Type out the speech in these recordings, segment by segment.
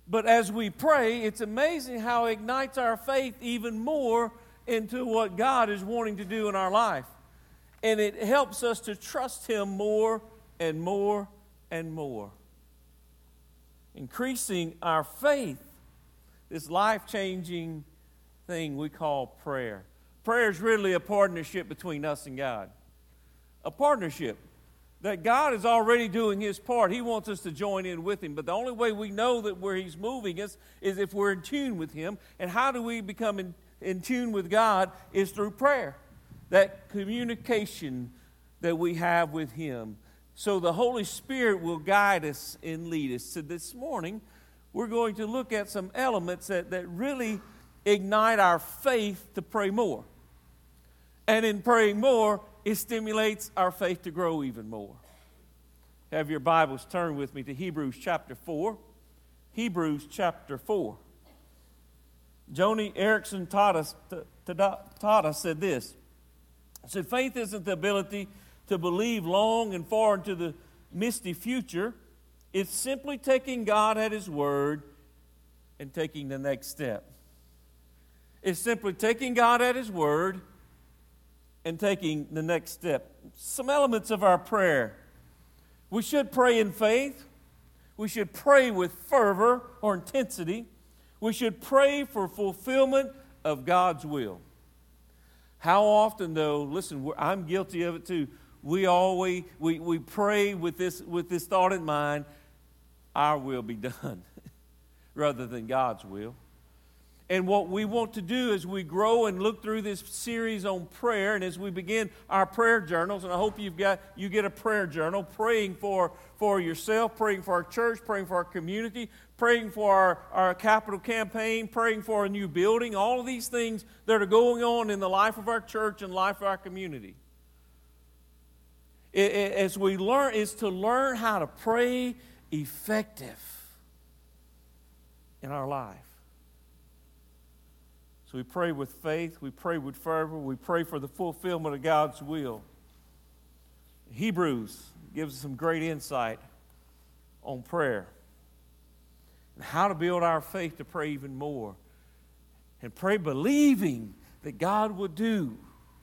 But as we pray, it's amazing how it ignites our faith even more into what God is wanting to do in our life. And it helps us to trust Him more and more and more. Increasing our faith, this life-changing thing we call prayer. Prayer is really a partnership between us and God. A partnership that God is already doing His part. He wants us to join in with Him. But the only way we know that where He's moving us is if we're in tune with Him. And how do we become in tune with God is through prayer. That communication that we have with Him. So the Holy Spirit will guide us and lead us. So this morning, we're going to look at some elements that really ignite our faith to pray more. And in praying more, it stimulates our faith to grow even more. Have your Bibles turn with me to Hebrews chapter 4. Hebrews chapter 4. Joni Eareckson Tada said this. He said, faith isn't the ability to believe long and far into the misty future. It's simply taking God at His word and taking the next step. It's simply taking God at His word and taking the next step. Some elements of our prayer. We should pray in faith. We should pray with fervor or intensity. We should pray for fulfillment of God's will. How often, though, listen, I'm guilty of it too. We pray with this thought in mind, our will be done, rather than God's will. And what we want to do as we grow and look through this series on prayer, and as we begin our prayer journals, and I hope you get a prayer journal, praying for yourself, praying for our church, praying for our community, praying for our capital campaign, praying for a new building, all of these things that are going on in the life of our church and life of our community. As we learn, is to learn how to pray effective in our life. So we pray with faith, we pray with fervor, we pray for the fulfillment of God's will. Hebrews gives us some great insight on prayer and how to build our faith to pray even more and pray believing that God will do.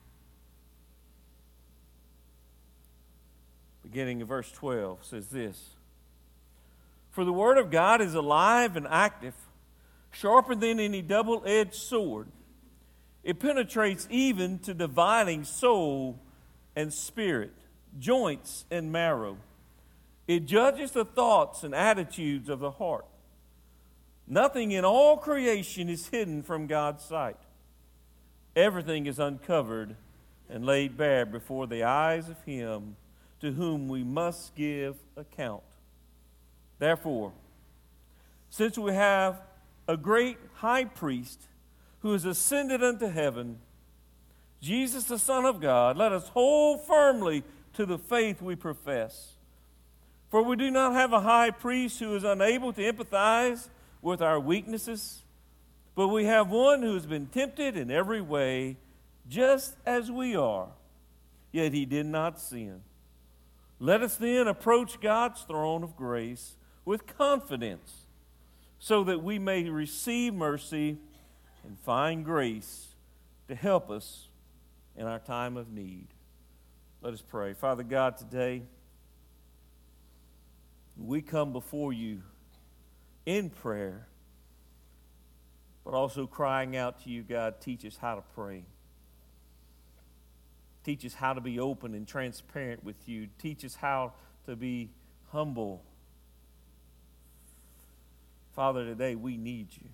Beginning in verse 12 says this, for the word of God is alive and active, sharper than any double-edged sword. It penetrates even to dividing soul and spirit, joints and marrow. It judges the thoughts and attitudes of the heart. Nothing in all creation is hidden from God's sight. Everything is uncovered and laid bare before the eyes of Him to whom we must give account. Therefore, since we have a great high priest who has ascended unto heaven, Jesus the Son of God, let us hold firmly to the faith we profess. For we do not have a high priest who is unable to empathize with our weaknesses, but we have one who has been tempted in every way, just as we are, yet He did not sin. Let us then approach God's throne of grace with confidence, so that we may receive mercy and find grace to help us in our time of need. Let us pray. Father God, today we come before You in prayer, but also crying out to You, God, teach us how to pray. Teach us how to be open and transparent with You. Teach us how to be humble. Father, today we need You.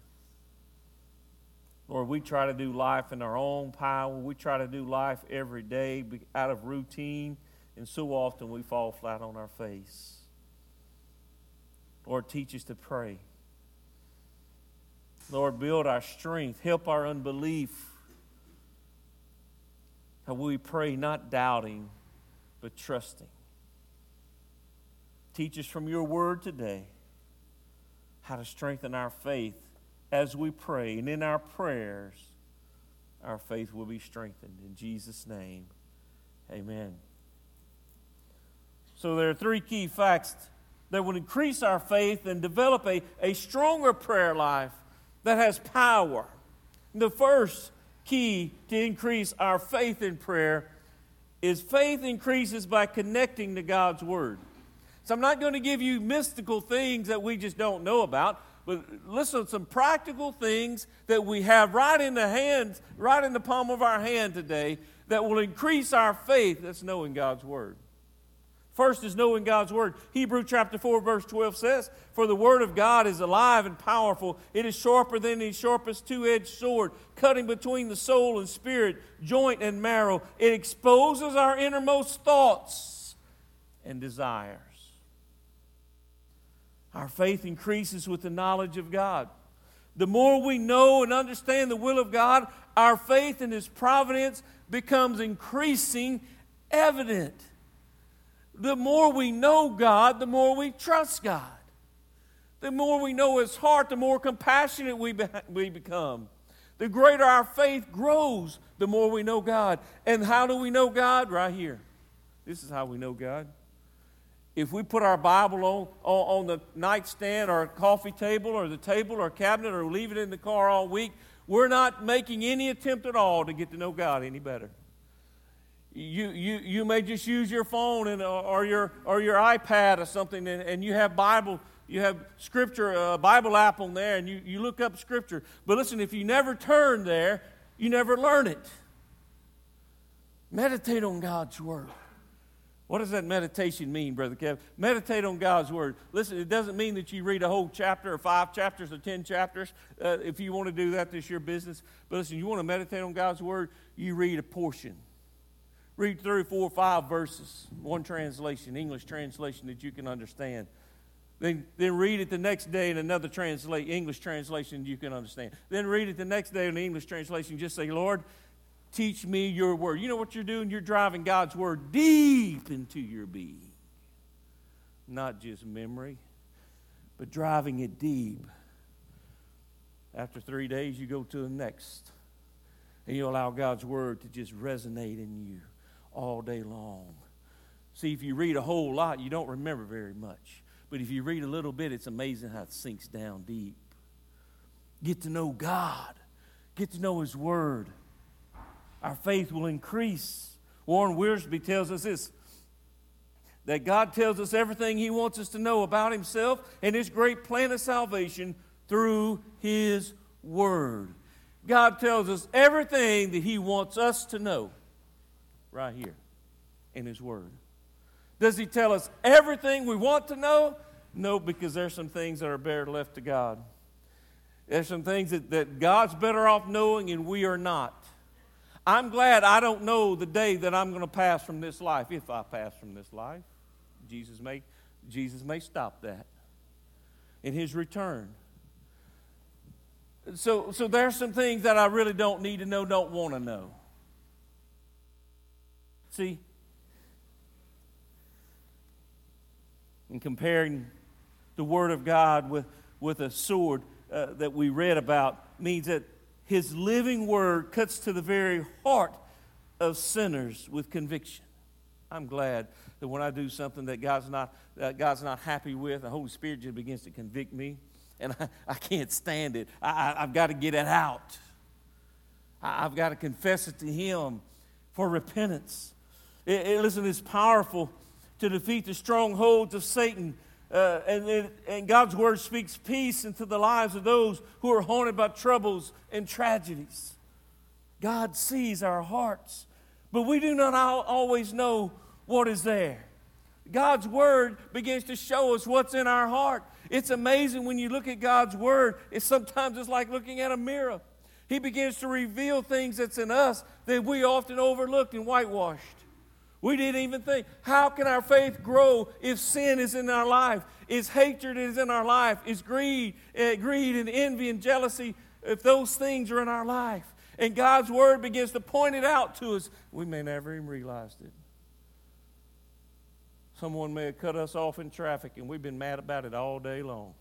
Lord, we try to do life in our own power. We try to do life every day out of routine, and so often we fall flat on our face. Lord, teach us to pray. Lord, build our strength. Help our unbelief. How we pray not doubting, but trusting. Teach us from Your word today how to strengthen our faith as we pray. And in our prayers, our faith will be strengthened. In Jesus' name, amen. So there are three key facts that will increase our faith and develop a stronger prayer life that has power. The first key to increase our faith in prayer is faith increases by connecting to God's Word. So I'm not going to give you mystical things that we just don't know about, but listen to some practical things that we have right in the palm of our hand today that will increase our faith. That's knowing God's Word. First is knowing God's Word. Hebrews chapter 4, verse 12 says, "For the Word of God is alive and powerful. It is sharper than the sharpest two-edged sword, cutting between the soul and spirit, joint and marrow. It exposes our innermost thoughts and desires." Our faith increases with the knowledge of God. The more we know and understand the will of God, our faith in His providence becomes increasing evident. The more we know God, the more we trust God. The more we know His heart, the more compassionate we become. The greater our faith grows, the more we know God. And how do we know God? Right here. This is how we know God. If we put our Bible on the nightstand or coffee table or the table or cabinet or leave it in the car all week, we're not making any attempt at all to get to know God any better. You may just use your phone or your iPad or something, and you have Scripture, a Bible app on there, and you look up Scripture. But listen, if you never turn there, you never learn it. Meditate on God's Word. What does that meditation mean, Brother Kevin? Meditate on God's Word. Listen, it doesn't mean that you read a whole chapter or 5 chapters or 10 chapters. If you want to do that, that's your business. But listen, you want to meditate on God's Word, you read a portion. Read 3, 4, 5 verses, one translation, English translation that you can understand. Then read it the next day in another English translation you can understand. Then read it the next day in the English translation. Just say, "Lord, teach me your word." You know what you're doing? You're driving God's Word deep into your being. Not just memory, but driving it deep. After 3 days, you go to the next. And you allow God's Word to just resonate in you all day long. See, if you read a whole lot, you don't remember very much. But if you read a little bit, it's amazing how it sinks down deep. Get to know God. Get to know His Word. Our faith will increase. Warren Wiersbe tells us this, that God tells us everything He wants us to know about Himself and His great plan of salvation through His Word. God tells us everything that He wants us to know right here in His Word. Does He tell us everything we want to know? No, because there's some things that are better left to God. There's some things that God's better off knowing and we are not. I'm glad I don't know the day that I'm going to pass from this life. If I pass from this life, Jesus may stop that in His return. So there's some things that I really don't need to know, don't want to know. See, in comparing the Word of God with a sword that we read about means that His living Word cuts to the very heart of sinners with conviction. I'm glad that when I do something that God's not happy with, the Holy Spirit just begins to convict me, and I can't stand it. I've got to get it out. I've got to confess it to Him for repentance. Listen, it's powerful to defeat the strongholds of Satan. And God's Word speaks peace into the lives of those who are haunted by troubles and tragedies. God sees our hearts, but we do not always know what is there. God's Word begins to show us what's in our heart. It's amazing when you look at God's Word. Sometimes it's like looking at a mirror. He begins to reveal things that's in us that we often overlooked and whitewashed. We didn't even think, how can our faith grow if sin is in our life? If hatred is in our life? Is greed and envy and jealousy, if those things are in our life? And God's Word begins to point it out to us. We may never even realized it. Someone may have cut us off in traffic and we've been mad about it all day long.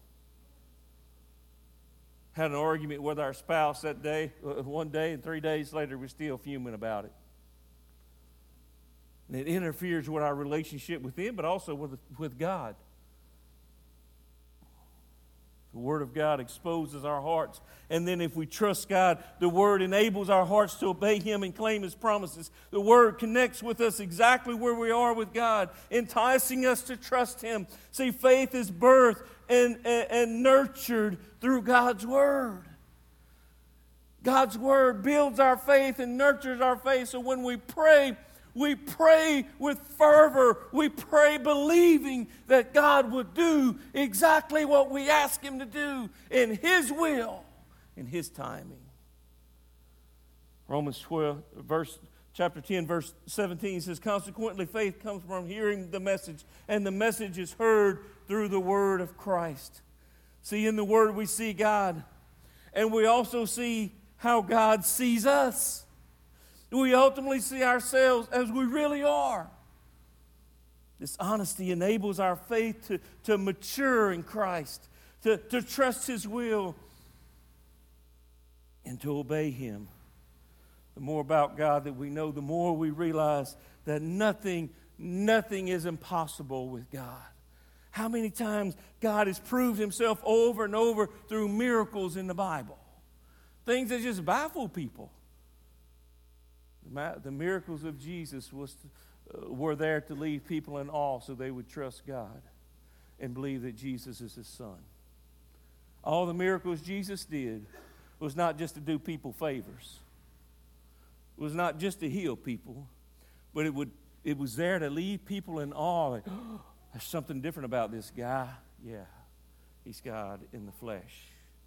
Had an argument with our spouse that day, one day, and 3 days later we're still fuming about it. And it interferes with our relationship with Him, but also with God. The Word of God exposes our hearts. And then if we trust God, the Word enables our hearts to obey Him and claim His promises. The Word connects with us exactly where we are with God, enticing us to trust Him. See, faith is birthed and nurtured through God's Word. God's Word builds our faith and nurtures our faith. So when we pray with fervor. We pray believing that God would do exactly what we ask Him to do in His will, in His timing. Romans 12, chapter 10, verse 17 says, consequently, faith comes from hearing the message, and the message is heard through the word of Christ. See, in the Word we see God, and we also see how God sees us. We ultimately see ourselves as we really are. This honesty enables our faith to mature in Christ, to trust His will, and to obey Him. The more about God that we know, the more we realize that nothing is impossible with God. How many times God has proved Himself over and over through miracles in the Bible? Things that just baffle people. The miracles of Jesus were there to leave people in awe so they would trust God and believe that Jesus is His Son. All the miracles Jesus did was not just to do people favors. It was not just to heal people, but it was there to leave people in awe. Like, oh, there's something different about this guy. Yeah, He's God in the flesh.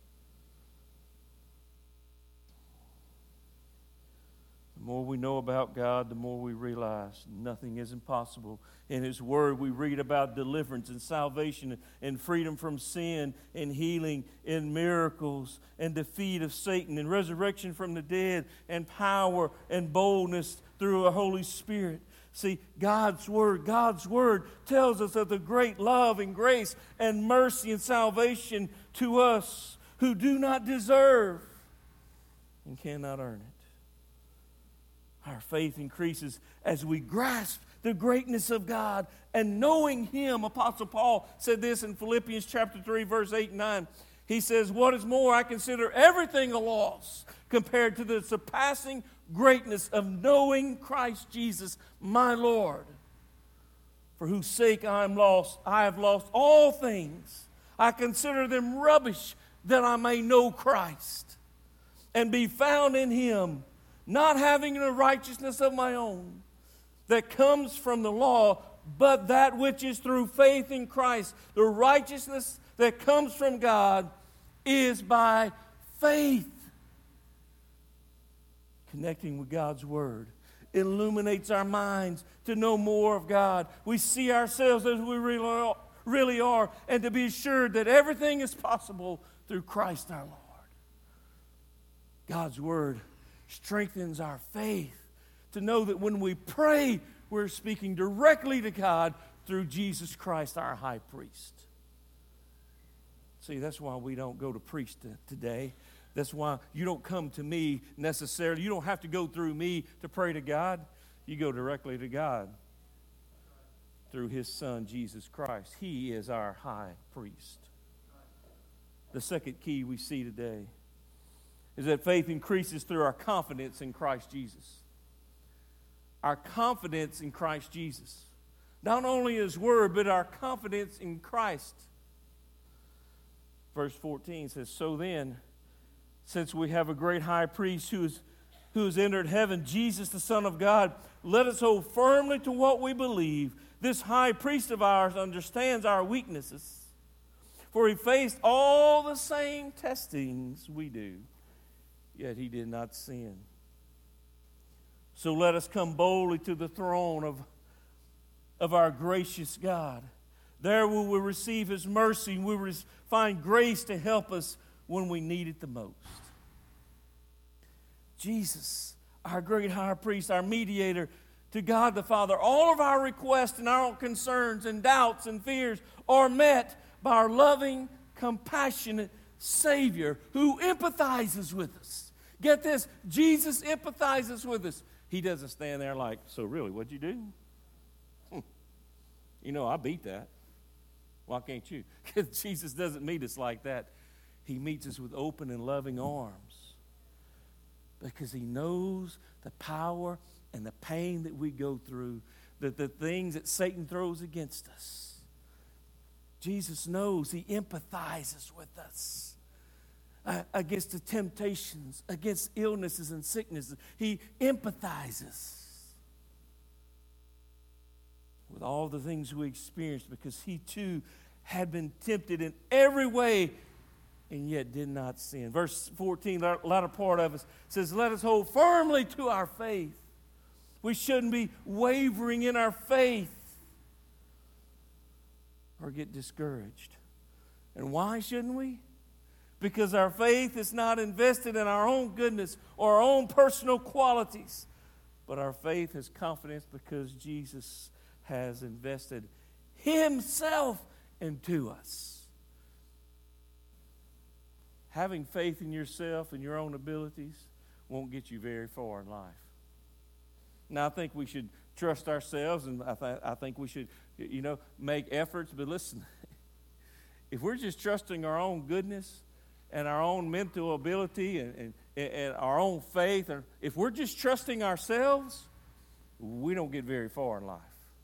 The more we know about God, the more we realize nothing is impossible. In His Word, we read about deliverance and salvation and freedom from sin and healing and miracles and defeat of Satan and resurrection from the dead and power and boldness through a Holy Spirit. See, God's Word tells us of the great love and grace and mercy and salvation to us who do not deserve and cannot earn it. Our faith increases as we grasp the greatness of God and knowing Him. Apostle Paul said this in Philippians chapter 3, verse 8 and 9. He says, what is more, I consider everything a loss compared to the surpassing greatness of knowing Christ Jesus, my Lord, for whose sake I have lost all things. I consider them rubbish that I may know Christ and be found in Him, not having a righteousness of my own that comes from the law, but that which is through faith in Christ. The righteousness that comes from God is by faith. Connecting with God's Word illuminates our minds to know more of God. We see ourselves as we really are, and to be assured that everything is possible through Christ our Lord. God's Word strengthens our faith to know that when we pray, we're speaking directly to God through Jesus Christ, our high priest. See, that's why we don't go to priest today. That's why you don't come to me necessarily. You don't have to go through me to pray to God. You go directly to God through His Son, Jesus Christ. He is our high priest. The second key we see today is that faith increases through our confidence in Christ Jesus. Our confidence in Christ Jesus. Not only His Word, but our confidence in Christ. Verse 14 says, so then, since we have a great high priest who has entered heaven, Jesus the Son of God, let us hold firmly to what we believe. This high priest of ours understands our weaknesses, for He faced all the same testings we do, yet He did not sin. So let us come boldly to the throne of our gracious God. There we will receive His mercy, and we will find grace to help us when we need it the most. Jesus, our great high priest, our mediator to God the Father, all of our requests and our concerns and doubts and fears are met by our loving, compassionate Savior who empathizes with us. Get this, Jesus empathizes with us. He doesn't stand there like, so really, what'd you do? You know, I beat that. Why can't you? Because Jesus doesn't meet us like that. He meets us with open and loving arms because he knows the power and the pain that we go through, the things that Satan throws against us. Jesus knows. He empathizes with us against the temptations, against illnesses and sicknesses. He empathizes with all the things we experienced because he too had been tempted in every way and yet did not sin. Verse 14, the latter part of it says, let us hold firmly to our faith. We shouldn't be wavering in our faith or get discouraged. And why shouldn't we? Because our faith is not invested in our own goodness or our own personal qualities, but our faith is confidence because Jesus has invested himself into us. Having faith in yourself and your own abilities won't get you very far in life. Now, I think we should trust ourselves, and I think we should, make efforts. But listen, if we're just trusting our own goodness and our own mental ability and our own faith, or if we're just trusting ourselves, we don't get very far in life.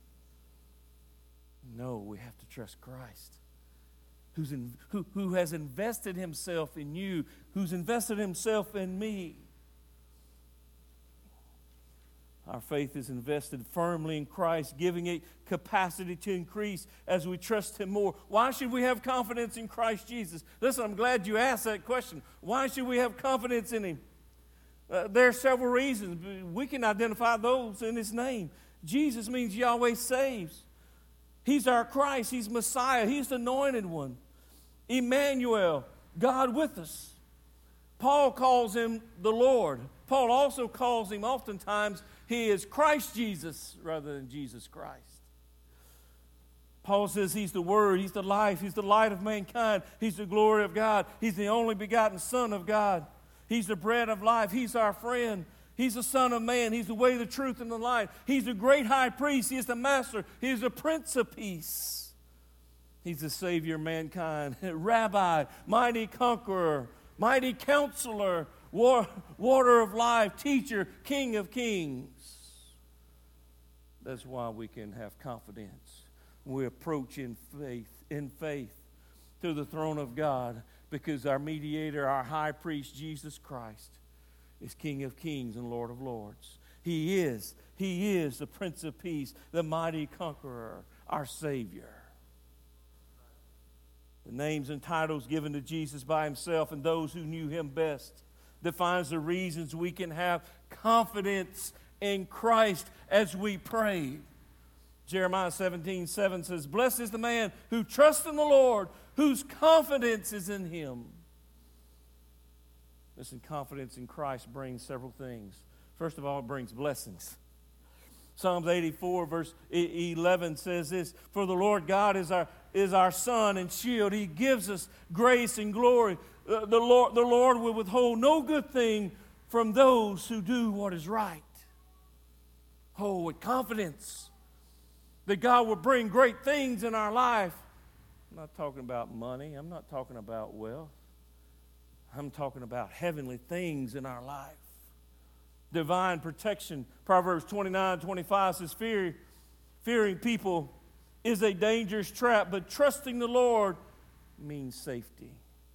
No, we have to trust Christ, who has invested himself in you, who's invested himself in me. Our faith is invested firmly in Christ, giving it capacity to increase as we trust him more. Why should we have confidence in Christ Jesus? Listen, I'm glad you asked that question. Why should we have confidence in him? There are several reasons. We can identify those in his name. Jesus means Yahweh saves. He's our Christ. He's Messiah. He's the anointed one. Emmanuel, God with us. Paul calls him the Lord. Paul also calls him oftentimes, he is Christ Jesus rather than Jesus Christ. Paul says he's the Word, he's the life, he's the light of mankind, he's the glory of God, he's the only begotten Son of God, he's the bread of life, he's our friend, he's the Son of Man, he's the way, the truth, and the life, he's the great high priest, he's the master, he's the Prince of Peace, he's the Savior of mankind, Rabbi, mighty conqueror, mighty counselor, water of life, teacher, King of kings. That's why we can have confidence. We approach in faith to the throne of God because our mediator, our high priest, Jesus Christ, is King of kings and Lord of lords. He is the Prince of Peace, the mighty conqueror, our Savior. The names and titles given to Jesus by himself and those who knew him best defines the reasons we can have confidence in Christ as we pray. Jeremiah 17:7 says, blessed is the man who trusts in the Lord, whose confidence is in him. Listen, confidence in Christ brings several things. First of all, it brings blessings. Psalms 84 verse 11 says this, for the Lord God is our sun and shield. He gives us grace and glory. The Lord will withhold no good thing from those who do what is right. Oh, with confidence that God will bring great things in our life. I'm not talking about money. I'm not talking about wealth. I'm talking about heavenly things in our life. Divine protection. Proverbs 29:25 says, fearing people is a dangerous trap, but trusting the Lord means safety.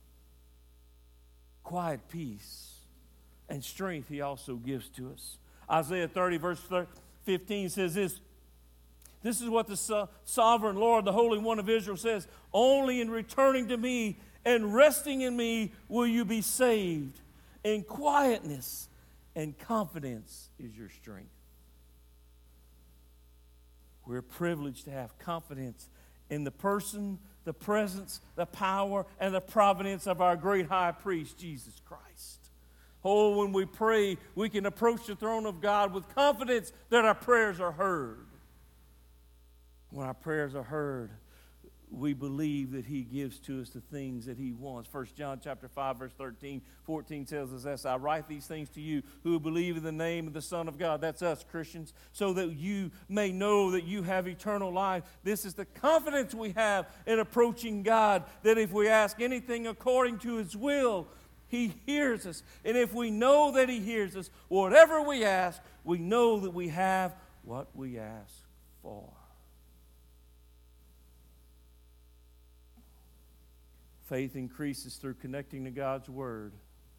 Quiet peace and strength he also gives to us. Isaiah 30 verse 15 says this. This is what the sovereign Lord, the Holy One of Israel says, only in returning to me and resting in me will you be saved. In quietness and confidence is your strength. We're privileged to have confidence in the person, the presence, the power, and the providence of our great high priest, Jesus Christ. Oh, when we pray, we can approach the throne of God with confidence that our prayers are heard. When our prayers are heard, we believe that He gives to us the things that He wants. 1 John chapter 5, verse 13, 14 tells us this: I write these things to you who believe in the name of the Son of God. That's us, Christians. So that you may know that you have eternal life. This is the confidence we have in approaching God, that if we ask anything according to His will, He hears us. And if we know that He hears us, whatever we ask, we know that we have what we ask for. Faith increases through connecting to God's Word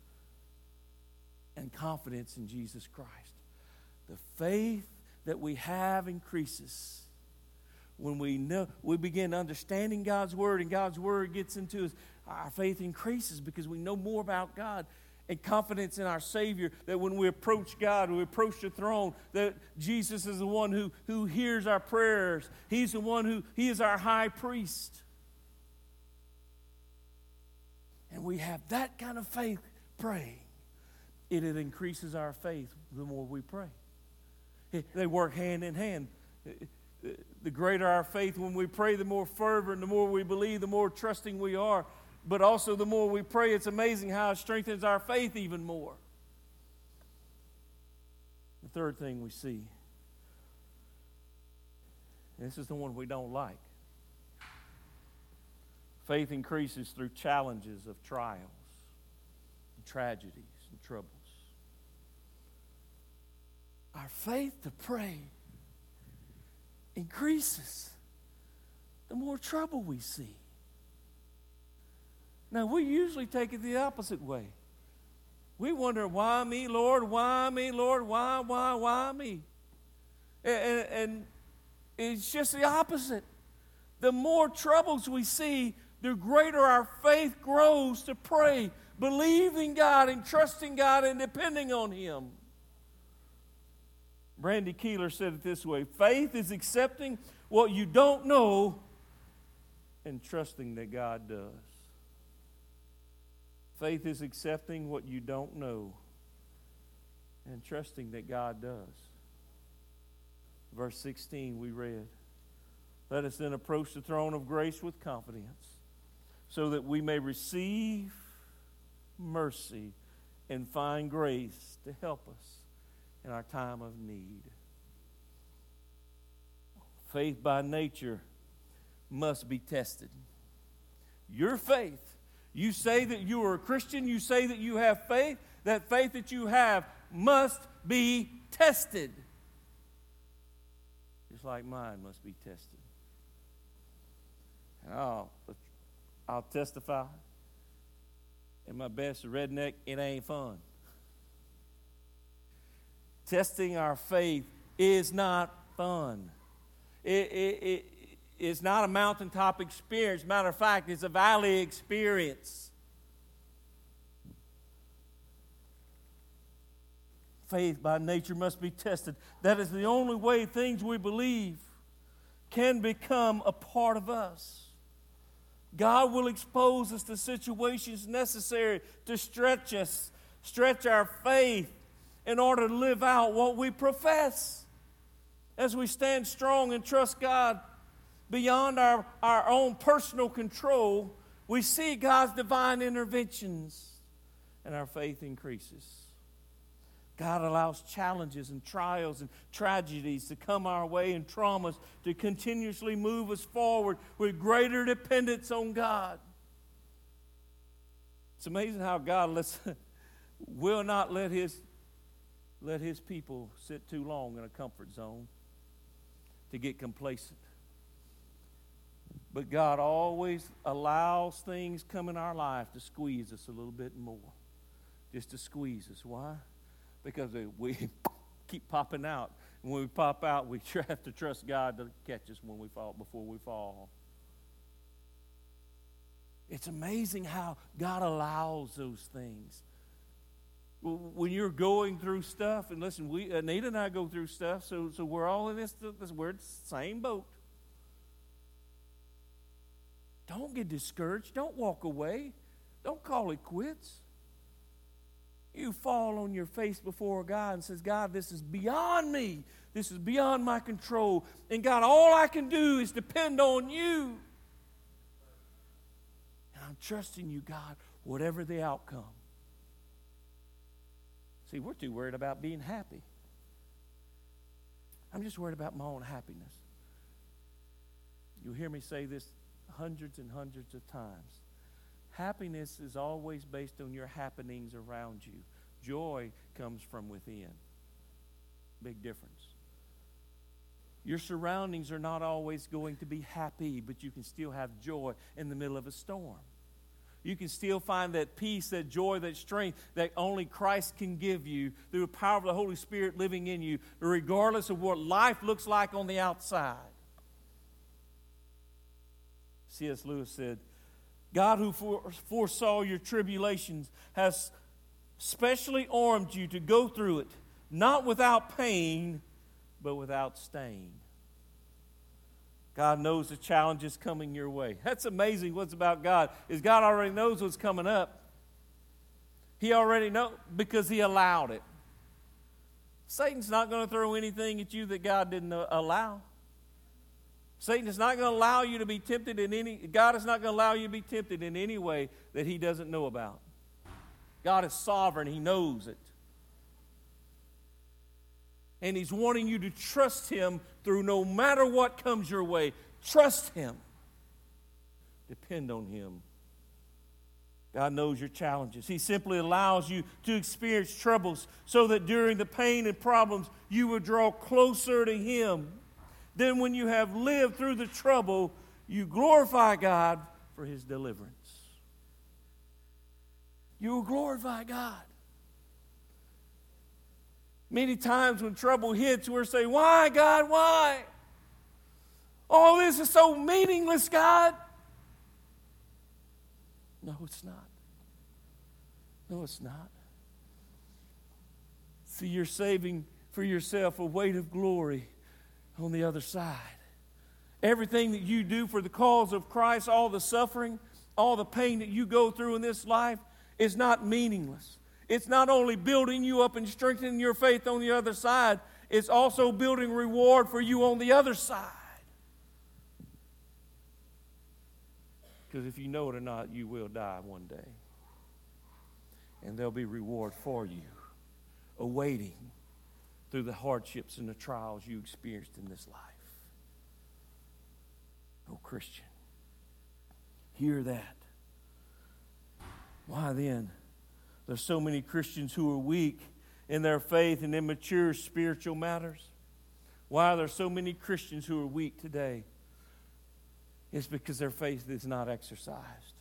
and confidence in Jesus Christ. The faith that we have increases when we begin understanding God's Word, and God's Word gets into us. Our faith increases because we know more about God, and confidence in our Savior, that when we approach God, we approach the throne, that Jesus is the one who hears our prayers. He's the one He is our high priest. And we have that kind of faith praying. It increases our faith the more we pray. They work hand in hand. The greater our faith when we pray, the more fervent, the more we believe, the more trusting we are. But also the more we pray, it's amazing how it strengthens our faith even more. The third thing we see, and this is the one we don't like. Faith increases through challenges of trials, and tragedies, and troubles. Our faith to pray increases the more trouble we see. Now, we usually take it the opposite way. We wonder, why me, Lord? Why me, Lord? Why me? And it's just the opposite. The more troubles we see, the greater our faith grows to pray, believing God and trusting God and depending on Him. Randy Keeler said it this way: faith is accepting what you don't know and trusting that God does. Faith is accepting what you don't know and trusting that God does. Verse 16 we read, let us then approach the throne of grace with confidence, so that we may receive mercy and find grace to help us in our time of need. Faith by nature must be tested. Your faith, you say that you are a Christian, you say that you have faith, that faith that you have must be tested. Just like mine must be tested. I'll testify. In my best redneck, it ain't fun. Testing our faith is not fun. It's not a mountaintop experience. Matter of fact, it's a valley experience. Faith by nature must be tested. That is the only way things we believe can become a part of us. God will expose us to situations necessary to stretch us, stretch our faith in order to live out what we profess. As we stand strong and trust God beyond our own personal control, we see God's divine interventions and our faith increases. God allows challenges and trials and tragedies to come our way and traumas to continuously move us forward with greater dependence on God. It's amazing how God will not let His people sit too long in a comfort zone to get complacent. But God always allows things come in our life to squeeze us a little bit more. Just to squeeze us. Why? Because we keep popping out. And when we pop out, we have to trust God to catch us when we fall, before we fall. It's amazing how God allows those things. When you're going through stuff, and listen, Anita and I go through stuff, so we're all in this we're in the same boat. Don't get discouraged. Don't walk away. Don't call it quits. You fall on your face before God and says, God, this is beyond me. This is beyond my control. And God, all I can do is depend on you. I'm trusting you, God, whatever the outcome. See, we're too worried about being happy. I'm just worried about my own happiness. You'll hear me say this hundreds and hundreds of times. Happiness is always based on your happenings around you. Joy comes from within. Big difference. Your surroundings are not always going to be happy, but you can still have joy in the middle of a storm. You can still find that peace, that joy, that strength that only Christ can give you through the power of the Holy Spirit living in you, regardless of what life looks like on the outside. C.S. Lewis said, God who foresaw your tribulations has specially armed you to go through it, not without pain, but without stain. God knows the challenges coming your way. That's amazing what's about God, is God already knows what's coming up. He already knows because He allowed it. Satan's not going to throw anything at you that God didn't allow. Satan is not going to allow you to be tempted God is not going to allow you to be tempted in any way that He doesn't know about. God is sovereign. He knows it. And He's wanting you to trust Him through no matter what comes your way. Trust Him. Depend on Him. God knows your challenges. He simply allows you to experience troubles so that during the pain and problems you will draw closer to Him. Then when you have lived through the trouble, you glorify God for His deliverance. You will glorify God. Many times when trouble hits, we're saying, why, God, why? All this is so meaningless, God. No, it's not. No, it's not. See, you're saving for yourself a weight of glory on the other side. Everything that you do for the cause of Christ, all the suffering, all the pain that you go through in this life is not meaningless. It's not only building you up and strengthening your faith on the other side, it's also building reward for you on the other side. Because if you know it or not, you will die one day. And there'll be reward for you, awaiting through the hardships and the trials you experienced in this life. Oh, Christian, hear that. Why then? There's so many Christians who are weak in their faith and immature spiritual matters. Why are there so many Christians who are weak today? It's because their faith is not exercised.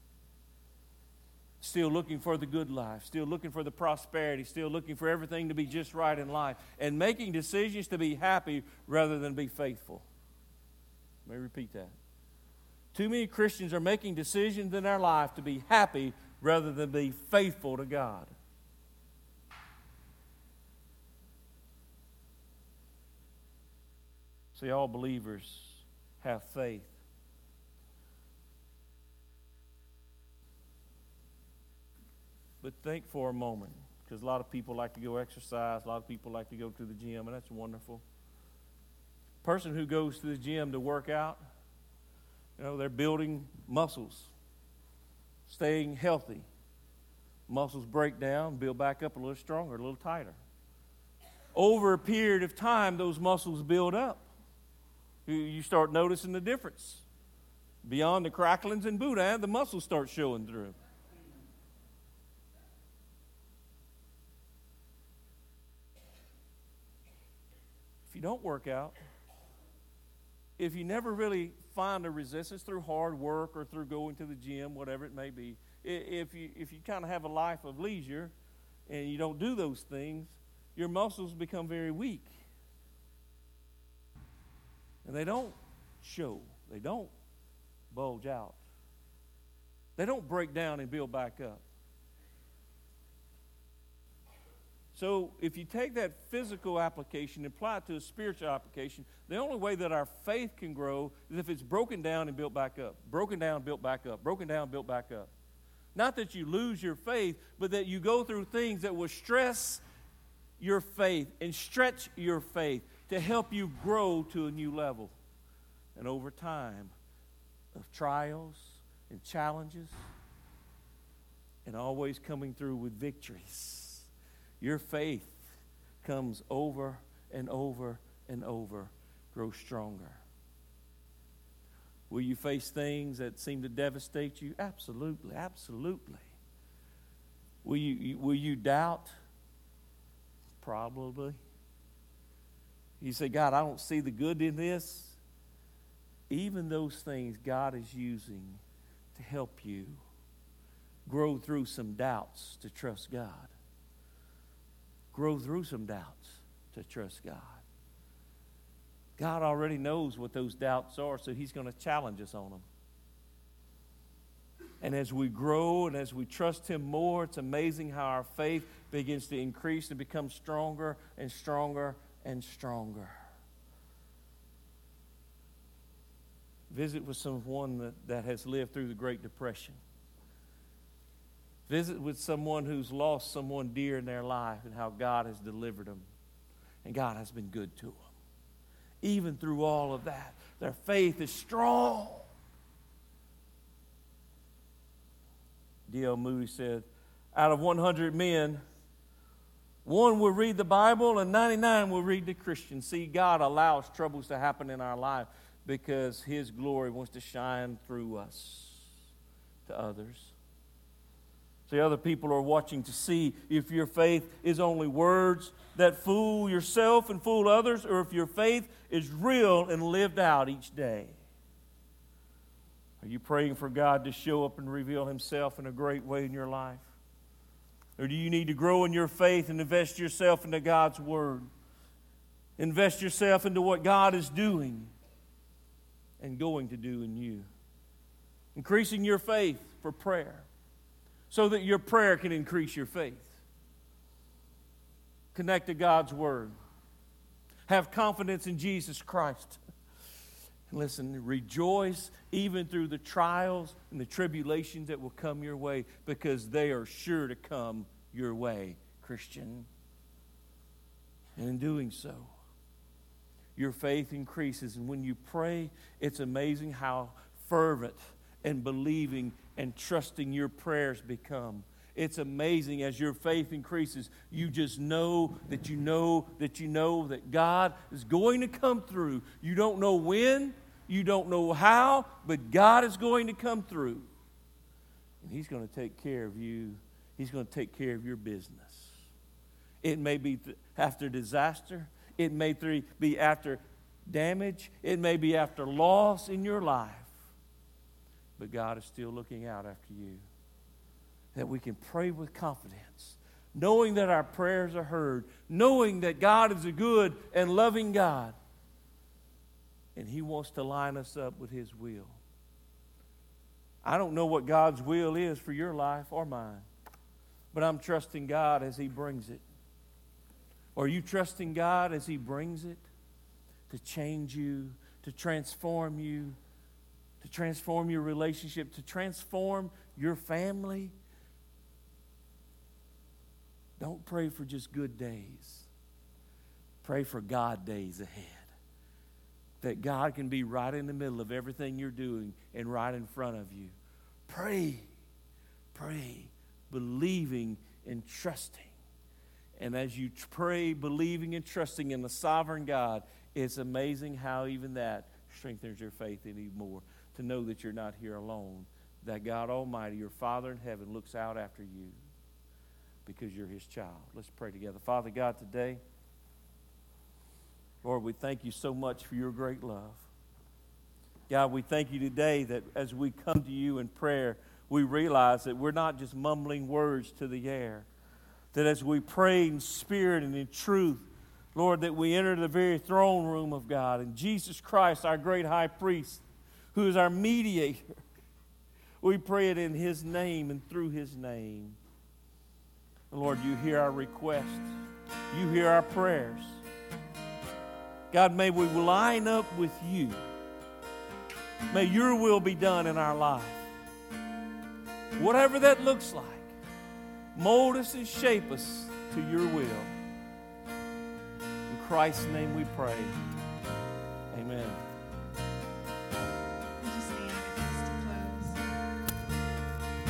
Still looking for the good life, still looking for the prosperity, still looking for everything to be just right in life, and making decisions to be happy rather than be faithful. Let me repeat that. Too many Christians are making decisions in their life to be happy rather than be faithful to God. See, all believers have faith. But think for a moment, because a lot of people like to go exercise, a lot of people like to go to the gym, and that's wonderful. A person who goes to the gym to work out, they're building muscles, staying healthy. Muscles break down, build back up a little stronger, a little tighter. Over a period of time, those muscles build up. You start noticing the difference. Beyond the cracklings and boudin, the muscles start showing through. If you don't work out, if you never really find a resistance through hard work or through going to the gym, whatever it may be, if you kind of have a life of leisure and you don't do those things, your muscles become very weak. And they don't show. They don't bulge out. They don't break down and build back up. So if you take that physical application and apply it to a spiritual application, the only way that our faith can grow is if it's broken down and built back up. Broken down, built back up. Broken down, built back up. Not that you lose your faith, but that you go through things that will stress your faith and stretch your faith to help you grow to a new level. And over time of trials, and challenges and always coming through with victories. Your faith comes over and over and over, grow stronger. Will you face things that seem to devastate you? Absolutely, absolutely. Will you doubt? Probably. You say, God, I don't see the good in this. Even those things God is using to help you grow through some doubts to trust God. Grow through some doubts to trust God. God already knows what those doubts are, so He's going to challenge us on them. And as we grow and as we trust Him more, it's amazing how our faith begins to increase and become stronger and stronger and stronger. Visit with someone that has lived through the Great Depression. Visit with someone who's lost someone dear in their life and how God has delivered them. And God has been good to them. Even through all of that, their faith is strong. D.L. Moody said, out of 100 men, 1 will read the Bible and 99 will read the Christian. See, God allows troubles to happen in our life because His glory wants to shine through us to others. See, other people are watching to see if your faith is only words that fool yourself and fool others, or if your faith is real and lived out each day. Are you praying for God to show up and reveal Himself in a great way in your life? Or do you need to grow in your faith and invest yourself into God's Word? Invest yourself into what God is doing and going to do in you. Increasing your faith for prayer so that your prayer can increase your faith. Connect to God's Word. Have confidence in Jesus Christ. And listen, rejoice even through the trials and the tribulations that will come your way, because they are sure to come your way, Christian. And in doing so, your faith increases. And when you pray, it's amazing how fervent and believing and trusting your prayers become. It's amazing as your faith increases. You just know that you know that you know that God is going to come through. You don't know when, you don't know how, but God is going to come through. And He's going to take care of you. He's going to take care of your business. It may be after disaster. It may be after damage. It may be after loss in your life. But God is still looking out after you. That we can pray with confidence, knowing that our prayers are heard, knowing that God is a good and loving God, and He wants to line us up with His will. I don't know what God's will is for your life or mine, but I'm trusting God as He brings it. Are you trusting God as He brings it to change you, to transform you, to transform your relationship, to transform your family? Don't pray for just good days. Pray for God days ahead. That God can be right in the middle of everything you're doing and right in front of you. Pray, believing and trusting. And as you pray, believing and trusting in the sovereign God, it's amazing how even that strengthens your faith even more. To know that you're not here alone. That God Almighty, your Father in heaven, looks out after you, because you're His child. Let's pray together. Father God, today, Lord, we thank You so much for Your great love. God, we thank You today that as we come to You in prayer, we realize that we're not just mumbling words to the air. That as we pray in spirit and in truth, Lord, that we enter the very throne room of God. And Jesus Christ, our great high priest, who is our mediator, we pray it in His name and through His name. Lord, You hear our requests. You hear our prayers. God, may we line up with You. May Your will be done in our life. Whatever that looks like, mold us and shape us to Your will. In Christ's name we pray. Amen.